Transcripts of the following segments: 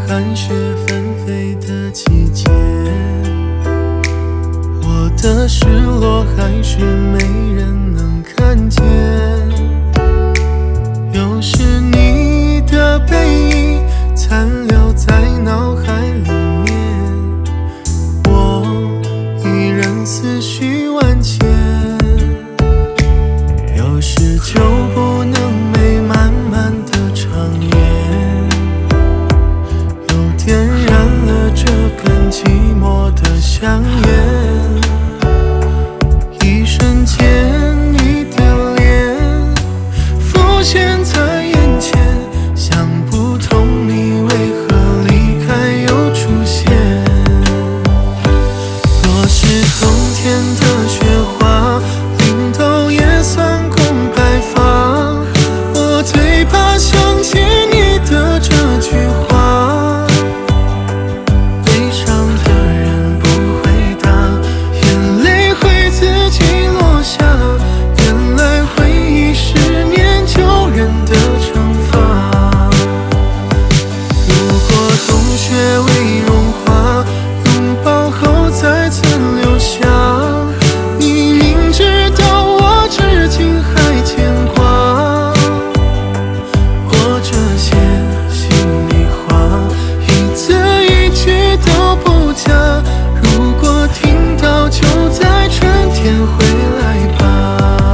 寒雪纷飞的季节，我的失落还是没人能看见。有时你的背影残留在脑海里面，我依然思绪万千。有时就不能没满满的长夜，又点燃了这根寂寞的香烟。一瞬间你的脸浮现在眼前，想不通你为何离开又出现。若是冬天的雪花淋透也算公白发，我最怕想起你的这句话。悲伤的人不回答，眼泪会自己落下，原来回忆是念旧人的惩罚。如果冬雪未融化，拥抱后再曾留下，你明知道我至今还牵挂，我这些心里话一字一句都不假。如果听到就在春天回来吧。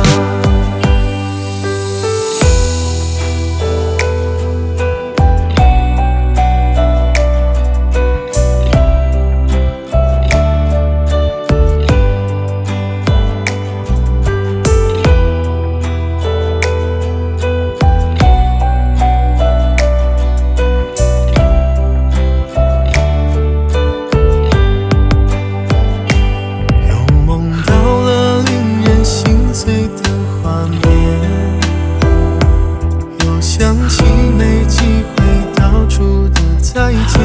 又梦到了令人心碎的画面，又想起没机会道出的再见。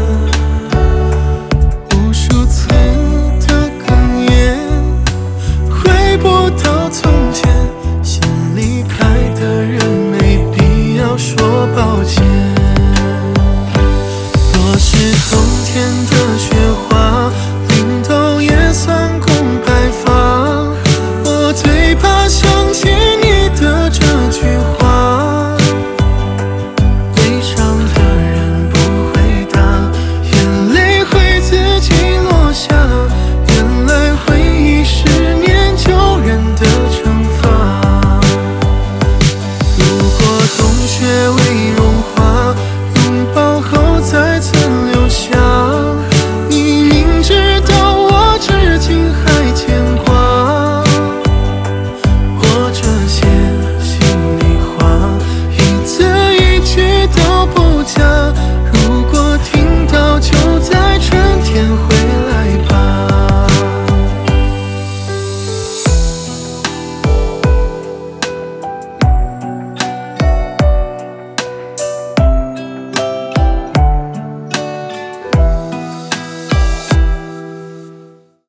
无数次的哽咽，回不到从前，先离开的人没必要说抱歉。若是冬天的雪